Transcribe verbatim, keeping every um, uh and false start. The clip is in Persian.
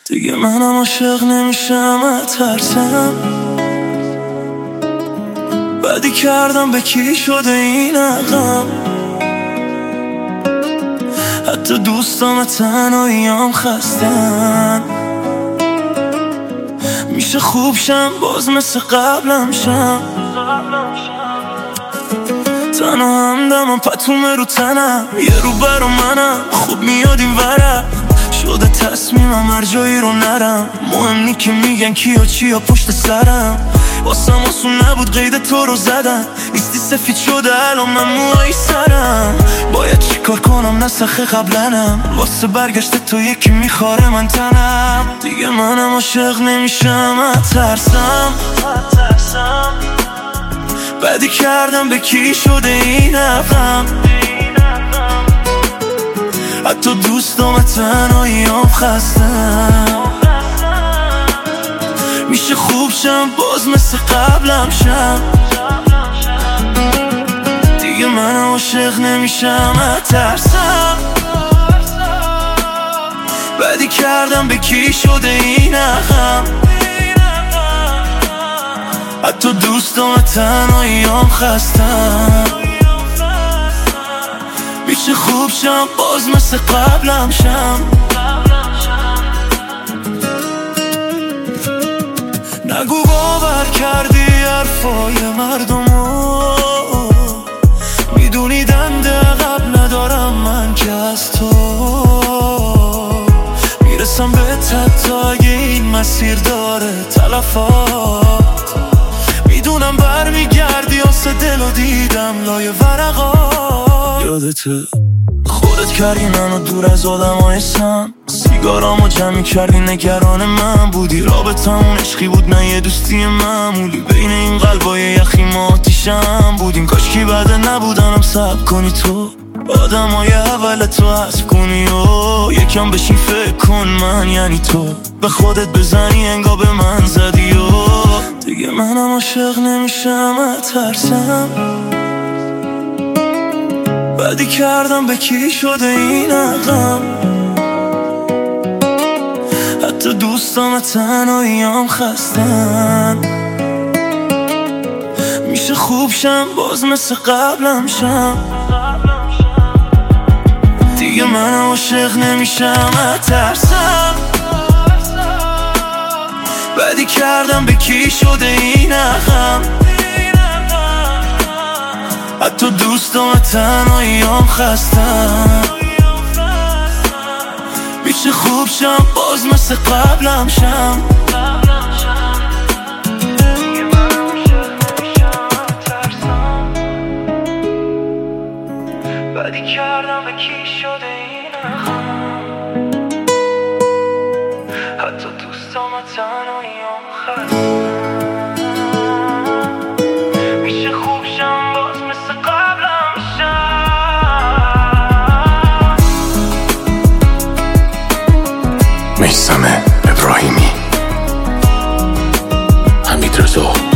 دیگه منم عاشق نمیشم از ترسم، بدی کردم به کی شده این عقم، حتی دوستام تنهاییام خستن. میشه خوب شم باز مثل قبلم شم، تنها همدمم پتومه رو تنم، یه رو برا منم خوب میاد این ورم، شده تصمیمم هر جایی رو نرم، مهم نی که میگن کیا چیا پشت سرم، واسم آسون نبود قید تو رو زدن، نیستی سفید شده الان من موهای سرم، باید چی کار کنم نسخه قبلنم، واسه برگشت تو یکی میخواره من تنم، دیگه منم عاشق نمیشم از ترسم، بدی کردم به کی شده این عقم، حتی دوستام تنهاییام خستم. میشه خوب شم باز مثل قبلم شم، دیگه من عاشق نمیشم از ترسم، بدی کردم به کی شده این عقم، حتی دوستام تنهاییام خستم. میشه خوب شم باز مثل قبلم شم، نگو باور کردی حرفای مردمو، میدونی دنده عقب ندارم من که از تو میرسم به تا اگه این مسیر داره تلفات، میدونم برمیگردی آسه دل و دیدم لای ورقات، یادته خودت کردی منو دور از آدم های سم، سیگارامو جمعی کردی نگران من بودی، رابطمون عشقی بود نه یه دوستی معمولی، بین این قلبای یخی ما آتیشم بودیم، کاشکی بعده نبودنم صبر کنی تو آدم های اول تو حذف کنی و یکم بشین فکر کن من یعنی تو به خودت بزنی انگار به من زدی و دیگه منم عاشق نمیشم از ترسم، بدی کردم به کی شده این عقم، حتی دوستام تنهاییام خستن. میشه خوب شم باز مثل قبلم شم، دیگه من عاشق نمیشم از ترسم، بدی کردم به کی شده این عقم، حتی دوستام تنهاییام خستم. میشه خوب شم باز مثل قبلم شم، بدی کردم به کی شده این عقم، حتی دوستام تنهاییام خستم. میشه خوب شم باز مثل قبلم شم. میثم ابراهیمی، حمید رضا.